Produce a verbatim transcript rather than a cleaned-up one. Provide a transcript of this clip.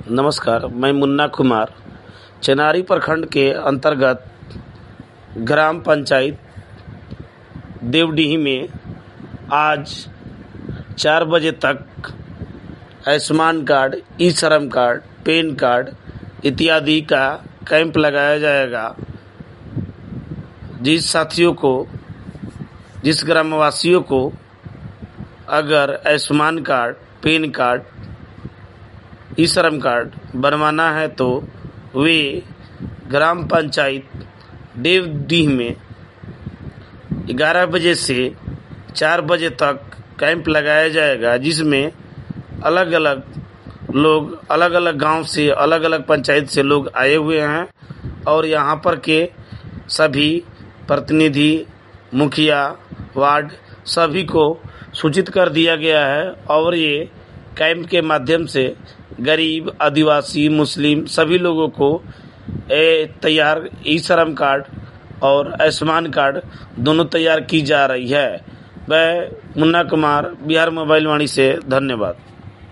नमस्कार, मैं मुन्ना कुमार चेनारी प्रखंड के अंतर्गत ग्राम पंचायत देवडीह में आज चार बजे तक Ayushman card, e Shram card, PAN card इत्यादि का कैंप लगाया जाएगा। जिस साथियों को, जिस ग्रामवासियों को अगर Ayushman card, PAN card, e Shram card बनवाना है तो वे ग्राम पंचायत देवडीह में ग्यारह बजे से चार बजे तक कैंप लगाया जाएगा, जिसमें अलग अलग लोग, अलग अलग गांव से, अलग अलग पंचायत से लोग आए हुए हैं और यहां पर के सभी प्रतिनिधि, मुखिया, वार्ड सभी को सूचित कर दिया गया है और ये कैंप के माध्यम से गरीब, आदिवासी, मुस्लिम सभी लोगों को ए तैयार ई श्रम कार्ड और आयुष्मान कार्ड दोनों तैयार की जा रही है। मैं मुन्ना कुमार, बिहार मोबाइल वाणी से धन्यवाद।